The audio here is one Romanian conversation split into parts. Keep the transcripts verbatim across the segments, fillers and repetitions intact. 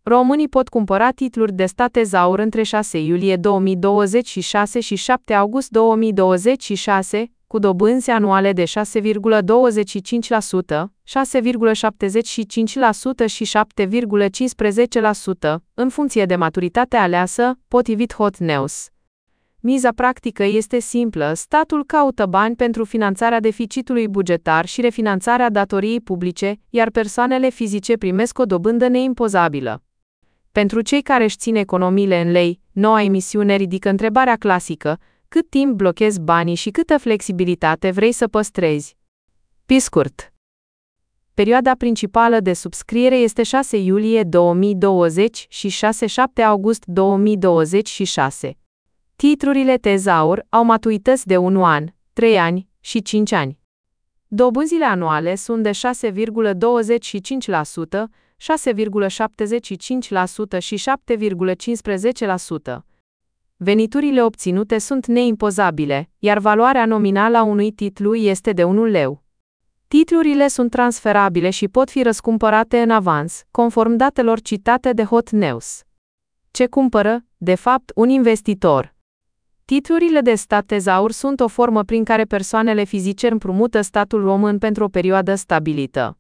Românii pot cumpăra titluri de stat tezaur între șase iulie două mii douăzeci și șase și șapte august două mii douăzeci și șase, cu dobânzi anuale de șase virgulă douăzeci și cinci la sută, șase virgulă șaptezeci și cinci la sută și șapte virgulă cincisprezece la sută, în funcție de maturitatea aleasă, potrivit Hot News. Miza practică este simplă: statul caută bani pentru finanțarea deficitului bugetar și refinanțarea datoriei publice, iar persoanele fizice primesc o dobândă neimpozabilă. Pentru cei care își țin economiile în lei, noua emisiune ridică întrebarea clasică: cât timp blochezi banii și câtă flexibilitate vrei să păstrezi? Pe scurt, perioada principală de subscriere este șase iulie două mii douăzeci și șase-șapte august două mii douăzeci și șase. Titlurile tezaur au maturități de un an, trei ani și cinci ani. Dobânzile anuale sunt de șase virgulă douăzeci și cinci la sută, șase virgulă șaptezeci și cinci la sută și șapte virgulă cincisprezece la sută. Veniturile obținute sunt neimpozabile, iar valoarea nominală a unui titlu este de un leu. Titlurile sunt transferabile și pot fi răscumpărate în avans, conform datelor citate de Hot News. Ce cumpără, de fapt, un investitor? Titlurile de stat tezaur sunt o formă prin care persoanele fizice împrumută statul român pentru o perioadă stabilită.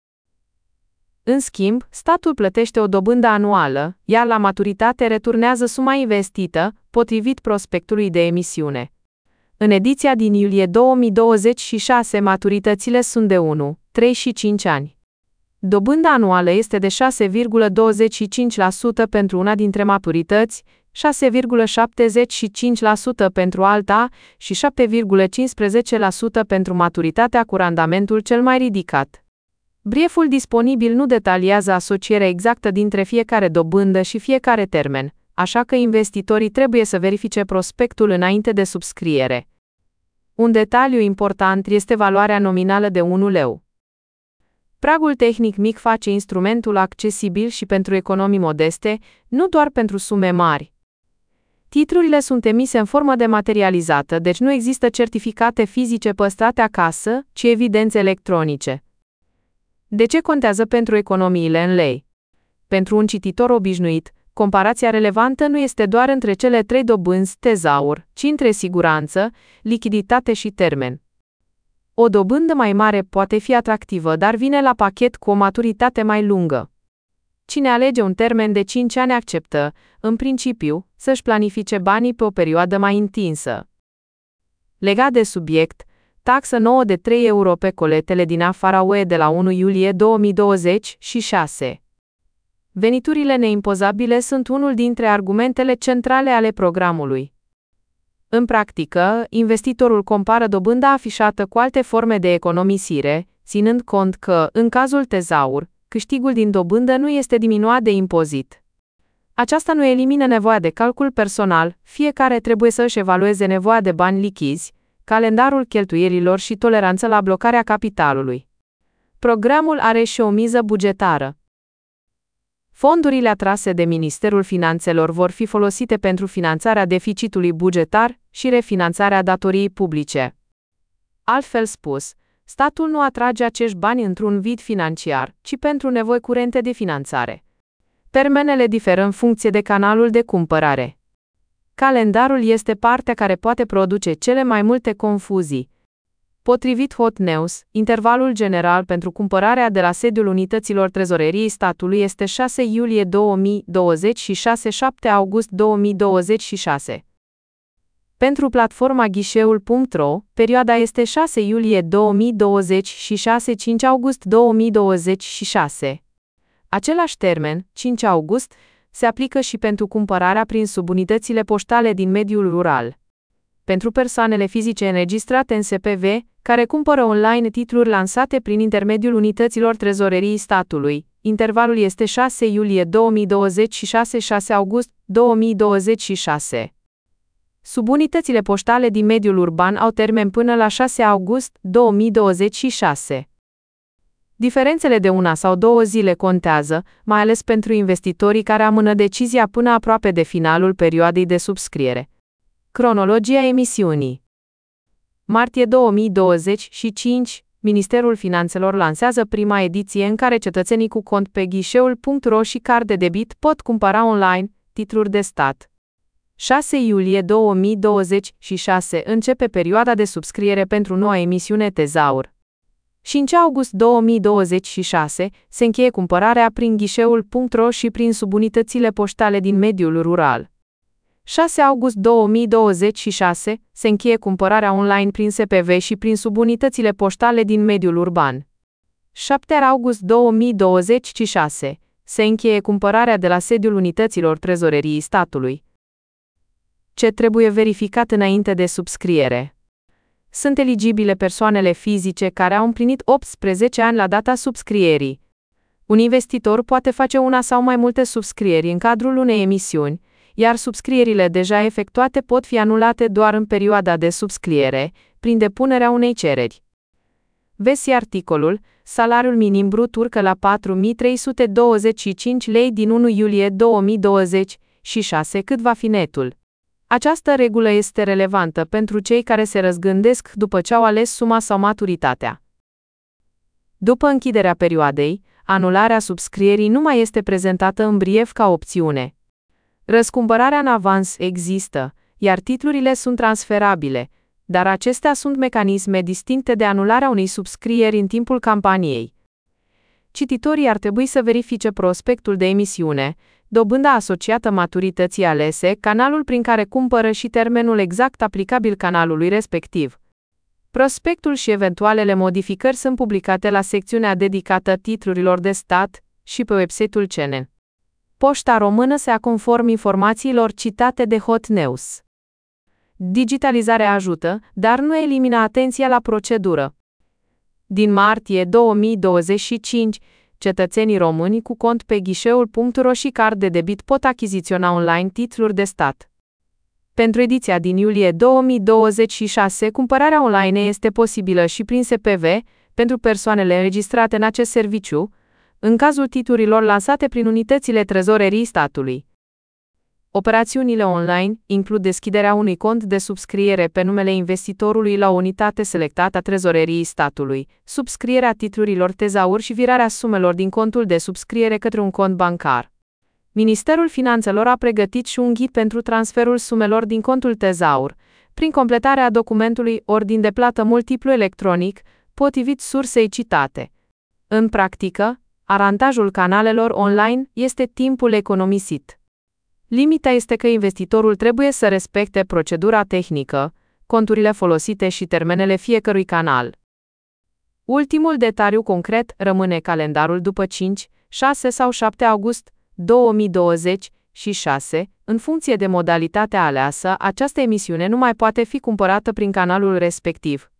În schimb, statul plătește o dobândă anuală, iar la maturitate returnează suma investită, potrivit prospectului de emisiune. În ediția din iulie două mii douăzeci și șase, maturitățile sunt de unu, trei și cinci ani. Dobânda anuală este de șase virgulă douăzeci și cinci la sută pentru una dintre maturități, șase virgulă șaptezeci și cinci la sută pentru alta și șapte virgulă cincisprezece la sută pentru maturitatea cu randamentul cel mai ridicat. Brieful disponibil nu detaliază asocierea exactă dintre fiecare dobândă și fiecare termen, așa că investitorii trebuie să verifice prospectul înainte de subscriere. Un detaliu important este valoarea nominală de un leu. Pragul tehnic mic face instrumentul accesibil și pentru economii modeste, nu doar pentru sume mari. Titlurile sunt emise în formă dematerializată, deci nu există certificate fizice păstrate acasă, ci evidențe electronice. De ce contează pentru economiile în lei? Pentru un cititor obișnuit, comparația relevantă nu este doar între cele trei dobânzi tezaur, ci între siguranță, lichiditate și termen. O dobândă mai mare poate fi atractivă, dar vine la pachet cu o maturitate mai lungă. Cine alege un termen de cinci ani acceptă, în principiu, să-și planifice banii pe o perioadă mai întinsă. Legat de subiect, taxă nouă de trei euro pe coletele din afara U E de la unu iulie două mii douăzeci și șase. Veniturile neimpozabile sunt unul dintre argumentele centrale ale programului. În practică, investitorul compară dobânda afișată cu alte forme de economisire, ținând cont că, în cazul tezaur, câștigul din dobândă nu este diminuat de impozit. Aceasta nu elimină nevoia de calcul personal, fiecare trebuie să își evalueze nevoia de bani lichizi, calendarul cheltuielilor și toleranța la blocarea capitalului. Programul are și o miză bugetară. Fondurile atrase de Ministerul Finanțelor vor fi folosite pentru finanțarea deficitului bugetar și refinanțarea datoriei publice. Altfel spus, statul nu atrage acești bani într-un vid financiar, ci pentru nevoi curente de finanțare. Termenele diferă în funcție de canalul de cumpărare. Calendarul este partea care poate produce cele mai multe confuzii. Potrivit Hot News, intervalul general pentru cumpărarea de la sediul unităților trezoreriei statului este șase iulie două mii douăzeci și șase-șapte august două mii douăzeci și șase. Pentru platforma ghișeul punct ro, perioada este șase iulie două mii douăzeci și șase-cinci august două mii douăzeci și șase. Același termen, cinci august, se aplică și pentru cumpărarea prin subunitățile poștale din mediul rural. Pentru persoanele fizice înregistrate în S P V, care cumpără online titluri lansate prin intermediul unităților trezoreriei statului, intervalul este șase iulie două mii douăzeci și șase-șase august două mii douăzeci și șase. Subunitățile poștale din mediul urban au termen până la șase august două mii douăzeci și șase. Diferențele de una sau două zile contează, mai ales pentru investitorii care amână decizia până aproape de finalul perioadei de subscriere. Cronologia emisiunii. Martie două mii douăzeci și cinci, Ministerul Finanțelor lansează prima ediție în care cetățenii cu cont pe ghișeul punct ro și card de debit pot cumpăra online titluri de stat. șase iulie două mii douăzeci și șase începe perioada de subscriere pentru noua emisiune Tezaur. cinci august două mii douăzeci și șase se încheie cumpărarea prin ghișeul punct ro și prin subunitățile poștale din mediul rural. șase august două mii douăzeci și șase se încheie cumpărarea online prin S P V și prin subunitățile poștale din mediul urban. șapte august două mii douăzeci și șase se încheie cumpărarea de la sediul unităților trezoreriei statului. Ce trebuie verificat înainte de subscriere? Sunt eligibile persoanele fizice care au împlinit optsprezece ani la data subscrierii. Un investitor poate face una sau mai multe subscrieri în cadrul unei emisiuni, iar subscrierile deja efectuate pot fi anulate doar în perioada de subscriere, prin depunerea unei cereri. Vezi articolul, salariul minim brut urcă la patru mii trei sute douăzeci și cinci lei din unu iulie două mii douăzeci și șase, cât va fi netul. Această regulă este relevantă pentru cei care se răzgândesc după ce au ales suma sau maturitatea. După închiderea perioadei, anularea subscrierii nu mai este prezentată în brief ca opțiune. Răscumpărarea în avans există, iar titlurile sunt transferabile, dar acestea sunt mecanisme distincte de anularea unei subscrieri în timpul campaniei. Cititorii ar trebui să verifice prospectul de emisiune, dobânda asociată maturității alese, canalul prin care cumpără și termenul exact aplicabil canalului respectiv. Prospectul și eventualele modificări sunt publicate la secțiunea dedicată titlurilor de stat și pe website-ul C N. Poșta Română se conform informațiilor citate de Hot News. Digitalizarea ajută, dar nu elimina atenția la procedură. Din martie două mii douăzeci și cinci, cetățenii români cu cont pe ghișeul punct ro și card de debit pot achiziționa online titluri de stat. Pentru ediția din iulie două mii douăzeci și șase, cumpărarea online este posibilă și prin S P V, pentru persoanele înregistrate în acest serviciu, în cazul titlurilor lansate prin unitățile trezorerii statului. Operațiunile online includ deschiderea unui cont de subscriere pe numele investitorului la o unitate selectată a trezoreriei statului, subscrierea titlurilor Tezaur și virarea sumelor din contul de subscriere către un cont bancar. Ministerul Finanțelor a pregătit și un ghid pentru transferul sumelor din contul Tezaur, prin completarea documentului Ordin de plată multiplu electronic, potrivit sursei citate. În practică, avantajul canalelor online este timpul economisit. Limita este că investitorul trebuie să respecte procedura tehnică, conturile folosite și termenele fiecărui canal. Ultimul detaliu concret rămâne calendarul după cinci, șase sau șapte august două mii douăzeci și șase, în funcție de modalitatea aleasă, această emisiune nu mai poate fi cumpărată prin canalul respectiv.